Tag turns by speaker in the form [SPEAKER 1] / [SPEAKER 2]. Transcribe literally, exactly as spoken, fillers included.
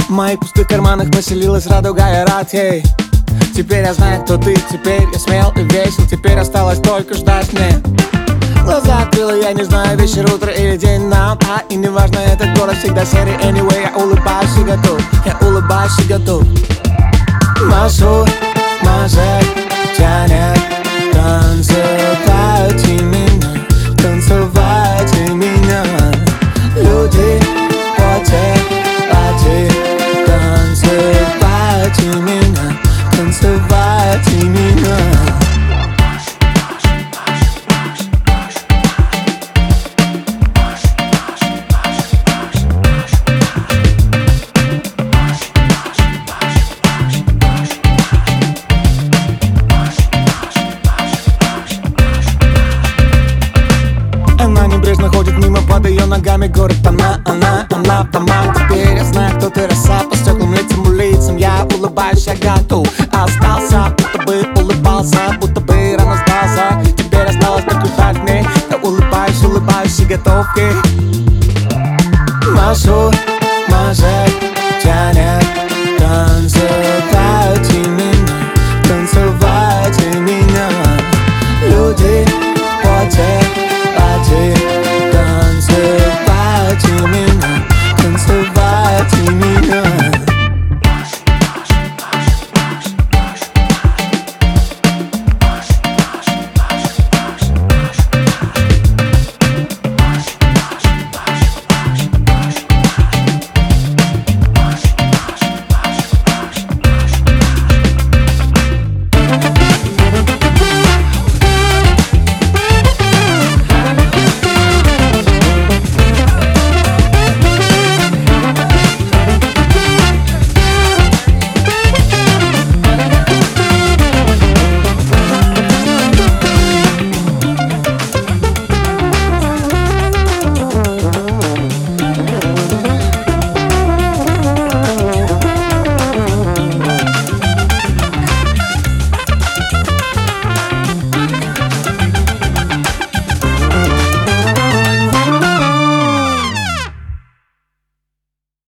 [SPEAKER 1] В моих пустых карманах поселилась радуга, я рад ей. Теперь я знаю, кто ты, теперь я смел и весел. Теперь осталось только ждать мне. Глаза открыла, я не знаю, вечер, утро или день нам. А и неважно, этот город всегда серый. Anyway, я улыбаюсь и готов, я улыбаюсь и готов. Маршрут, мажет, тянет. Танцевайте меня, танцевайте меня. Люди, поте, пати. Танцевайте меня, танцевайте меня. Она небрежно ходит мимо, под ее ногами город. Она, она, она в домах. Теперь я знаю, кто ты, роса по стеклам, лицам, улицам. Я улыбаюсь, я готов. Остался, будто бы улыбался, будто бы рано сдался. Теперь осталось только ждать мне. Я улыбаюсь, улыбаюсь и готов. Маршрут, мажет, тянет.